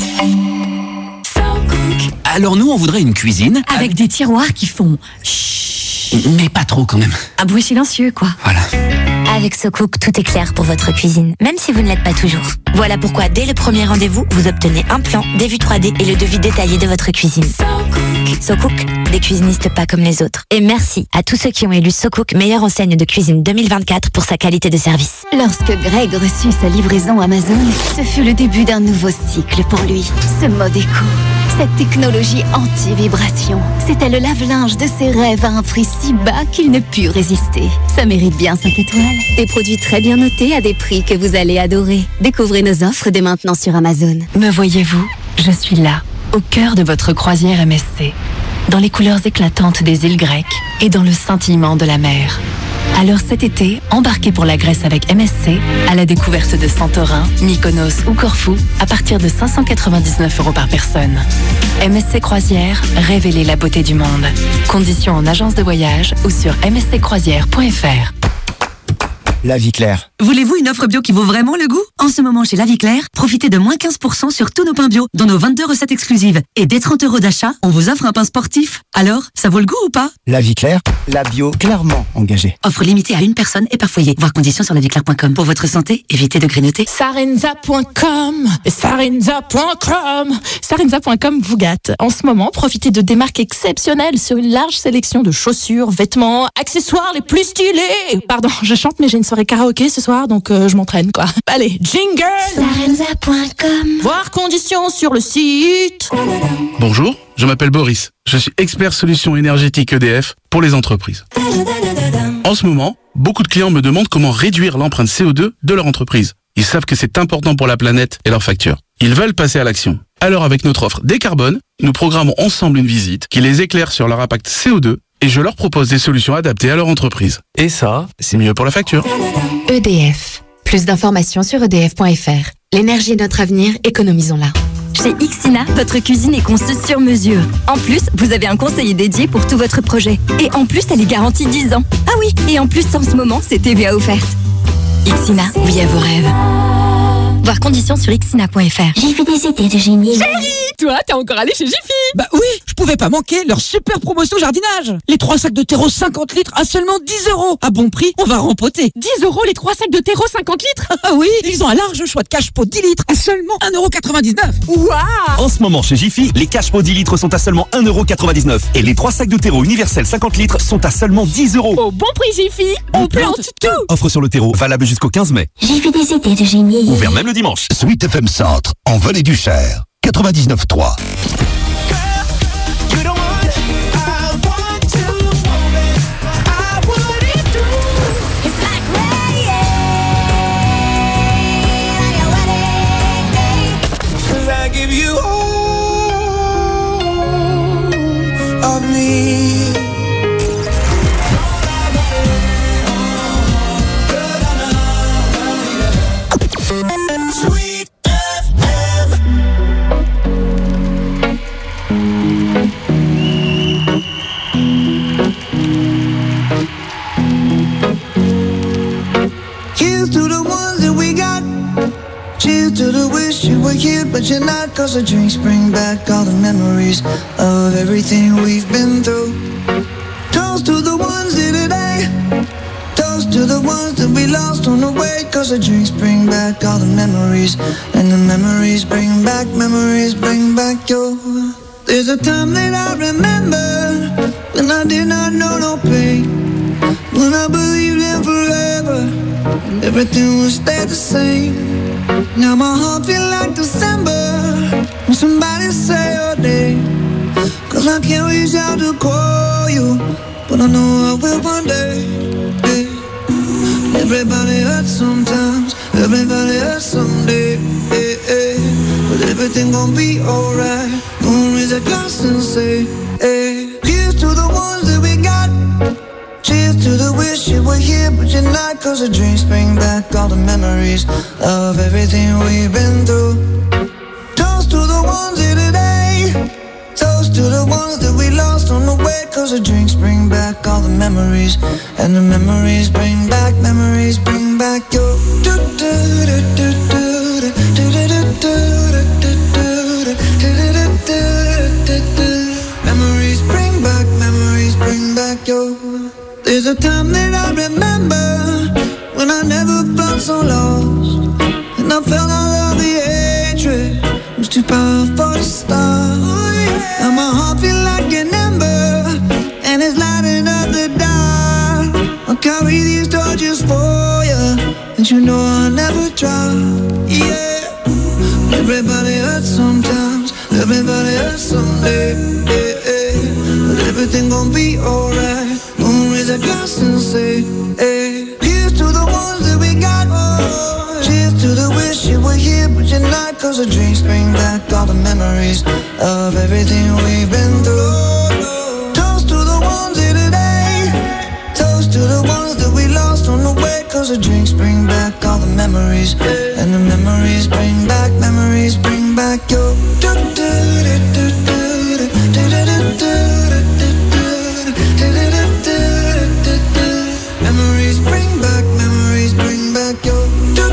Alors nous, on voudrait une cuisine avec des tiroirs qui font chut. Mais pas trop quand même. Un bruit silencieux, quoi. Voilà. Avec SoCook, tout est clair pour votre cuisine, même si vous ne l'êtes pas toujours. Voilà pourquoi, dès le premier rendez-vous, vous obtenez un plan, des vues 3D et le devis détaillé de votre cuisine. SoCook, des cuisinistes pas comme les autres. Et merci à tous ceux qui ont élu SoCook meilleure enseigne de cuisine 2024 pour sa qualité de service. Lorsque Greg reçut sa livraison Amazon, ce fut le début d'un nouveau cycle pour lui. Ce mode éco, cette technologie anti-vibration, c'était le lave-linge de ses rêves à un prix si bas qu'il ne put résister. Ça mérite bien 5 étoiles. Des produits très bien notés à des prix que vous allez adorer. Découvrez nos offres dès maintenant sur Amazon. Me voyez-vous? Je suis là, au cœur de votre croisière MSC, dans les couleurs éclatantes des îles grecques et dans le scintillement de la mer. Alors cet été, embarquez pour la Grèce avec MSC à la découverte de Santorin, Mykonos ou Corfou à partir de 599€ par personne. MSC Croisière, révélez la beauté du monde. Conditions en agence de voyage ou sur msccroisière.fr. La Vie Claire. Voulez-vous une offre bio qui vaut vraiment le goût? En ce moment chez La Vie Claire, profitez de moins 15% sur tous nos pains bio, dans nos 22 recettes exclusives. Et dès 30€ d'achat, on vous offre un pain sportif. Alors, ça vaut le goût ou pas? La Vie Claire, la bio clairement engagée. Offre limitée à une personne et par foyer. Voir conditions sur laviclaire.com. Pour votre santé, évitez de grignoter. Sarenza.com, Sarenza.com vous gâte. En ce moment, profitez de démarques exceptionnelles sur une large sélection de chaussures, vêtements, accessoires les plus stylés. Pardon, je chante mais j'ai une soirée karaoké ce soir, donc je m'entraîne quoi. Allez, jingle. Sarenza.com. Voir conditions sur le site. Bonjour, je m'appelle Boris. Je suis expert solutions énergétiques EDF pour les entreprises. En ce moment, beaucoup de clients me demandent comment réduire l'empreinte CO2 de leur entreprise. Ils savent que c'est important pour la planète et leur facture. Ils veulent passer à l'action. Alors avec notre offre Décarbone, nous programmons ensemble une visite qui les éclaire sur leur impact CO2 et je leur propose des solutions adaptées à leur entreprise. Et ça, c'est mieux pour la facture. EDF. Plus d'informations sur edf.fr. L'énergie est notre avenir, économisons-la. Chez Ixina, votre cuisine est conçue sur mesure. En plus, vous avez un conseiller dédié pour tout votre projet. Et en plus, elle est garantie 10 ans. Ah oui, et en plus, en ce moment, c'est TVA offerte. Ixina, oui à vos rêves. Voir conditions sur ixina.fr. J'ai fait des idées de génie. Chérie, toi, t'es encore allé chez Jiffy? Bah oui, je pouvais pas manquer leur super promotion jardinage. Les 3 sacs de terreau 50 litres à seulement 10€. À bon prix, on va rempoter. 10€ les 3 sacs de terreau 50 litres? Ah oui, ils ont un large choix de cache-pot 10 litres à seulement 1,99€. Waouh! En ce moment chez Jiffy, les cache-pots 10 litres sont à seulement 1,99€ et les 3 sacs de terreau universel 50 litres sont à seulement 10€. Au bon prix Jiffy, on plante tout. Offre sur le terreau, valable jusqu'au 15 mai. J'ai fait des idées de génie. Ouvert même le dimanche. Sweet FM Centre, en Vallée du Cher, 99.3. To the wish you were here, but you're not. Cause the drinks bring back all the memories of everything we've been through. Toast to the ones here today. Toast to the ones that we lost on the way. Cause the drinks bring back all the memories. And the memories bring back your. There's a time that I remember when I did not know no pain. When I believed in forever and everything would stay the same. Now my heart feel like December when somebody say your name. Cause I can't reach out to call you. but I know I will one day. Yeah. Everybody hurts sometimes, everybody hurts someday. But everything gon' be alright. Gonna raise a glass and say, hey. Here's to the ones that we got. Cheers to the wish you were here, but you're not. Cause the dreams bring back all the memories of everything we've been through. Toast to the ones here today. Toast to the ones that we lost on the way. Cause the drinks bring back all the memories. And the memories bring back your memories bring back your. There's a time that I remember when I never felt so lost, and I felt all of the hatred was too powerful to stop. And my heart feel like an ember, and it's lighting up the dark. I'll carry these torches for you, and you know I'll never drop. Yeah. Everybody hurts sometimes, everybody hurts someday. But everything gon' be alright. Gonna raise a glass and say, hey. Here's to the ones that we got. Cheers to the wish you were here, but you're not. Cause the drinks bring back all the memories of everything we've been through. Toast to the ones here today. Toast to the ones that we lost on the way. Cause the drinks bring back all the memories. And the memories bring back your. Memories bring back your.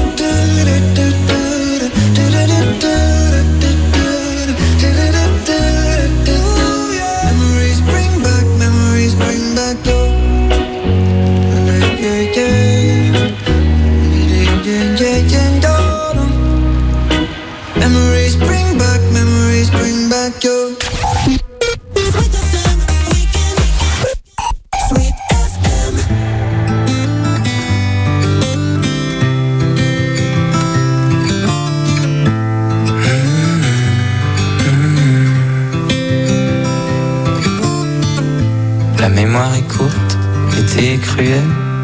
Memories bring back your. Memories bring back your. La mémoire est courte, l'été est cruel.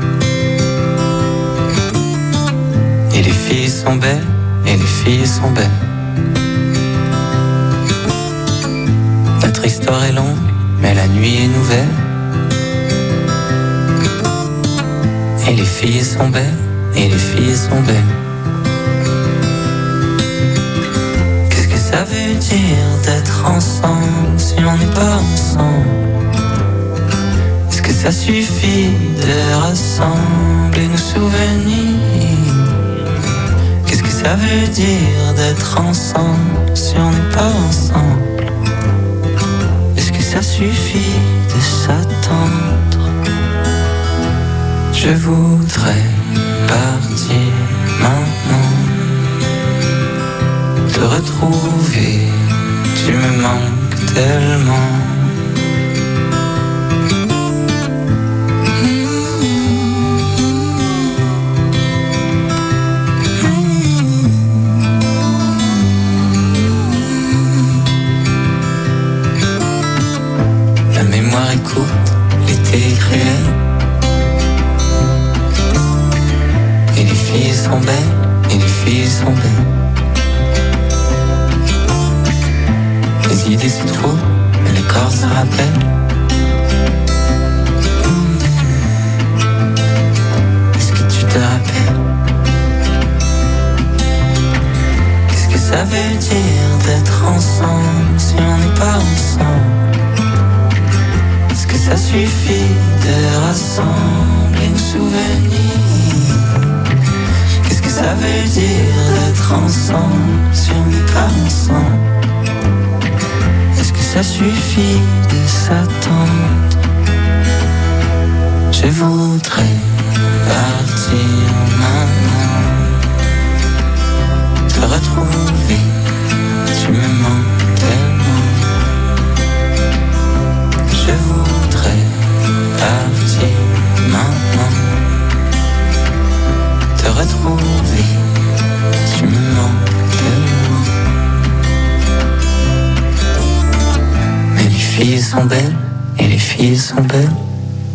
Et les filles sont belles, et les filles sont belles. Notre histoire est longue, mais la nuit est nouvelle. Et les filles sont belles, et les filles sont belles. Qu'est-ce que ça veut dire d'être ensemble si on n'est pas ensemble? Est-ce que ça suffit de rassembler nos souvenirs? Qu'est-ce que ça veut dire d'être ensemble si on n'est pas ensemble? Est-ce que ça suffit de s'attendre? Je voudrais partir maintenant, te retrouver, tu me manques tellement. La mémoire est courte, l'été est cruel. Et les filles sont belles, et les filles sont belles. Les idées se trouvent, mais le corps se rappelle. Est-ce que tu te rappelles? Qu'est-ce que ça veut dire d'être ensemble si on n'est pas ensemble? Est-ce que ça suffit de rassembler nos souvenirs? Qu'est-ce que ça veut dire d'être ensemble si on n'est pas ensemble? Est-ce que ça suffit de s'attendre? Je voudrais partir maintenant, te retrouver, tu me manques tellement. Je voudrais partir maintenant, te retrouver, tu me manques tellement. Mais les filles sont belles, et les filles sont belles.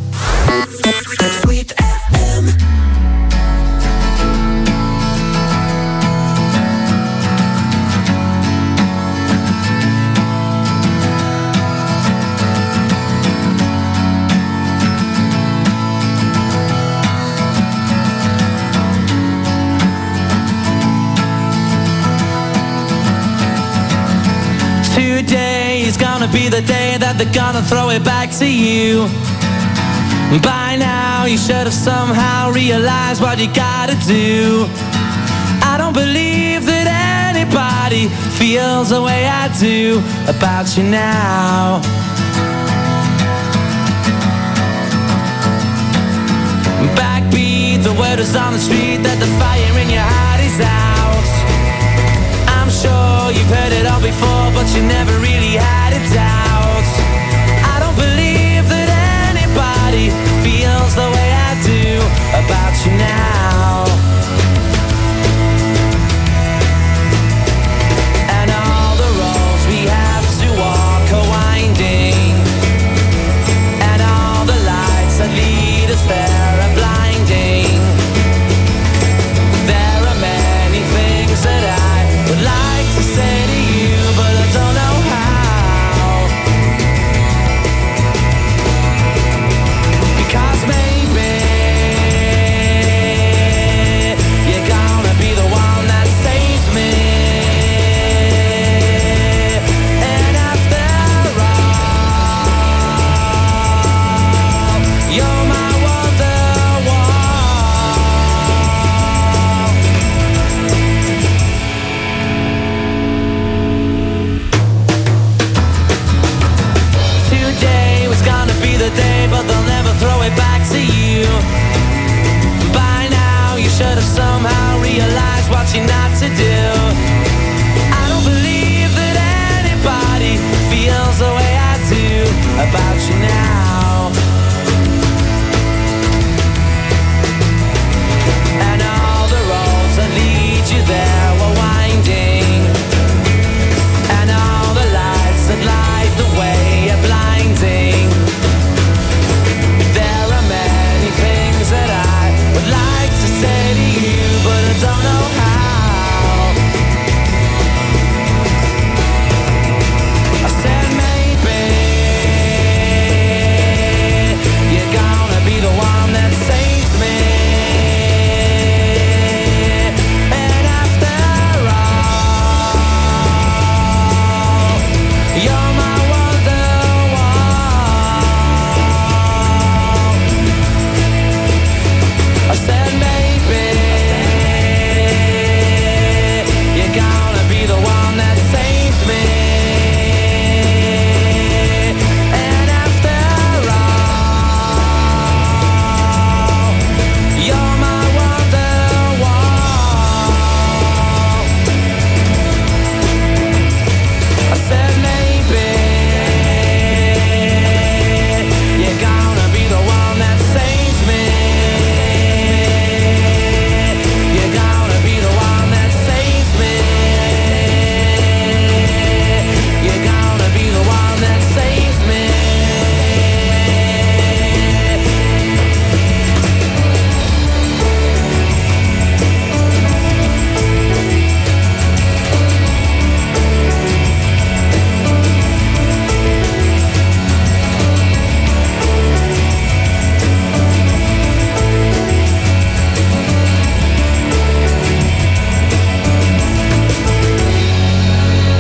gonna be the day that they're gonna throw it back to you. By now you should have somehow realized what you gotta do. I don't believe that anybody feels the way I do about you now. Backbeat, the word is on the street that the fire in your heart is out. I'm sure you've heard it all before, but you never really had a doubt. I don't believe that anybody feels the way I do about you now. And all the roads we have to walk are winding, and all the lights that lead us there are blinding. There are many things that I would like to say to you, but I don't know how. Because maybe you're gonna be the one that saves me. And after all, you're my wonderwall. Today was gonna be the day, but they'll never throw it back to you. By now you should have somehow realized what you're not to do.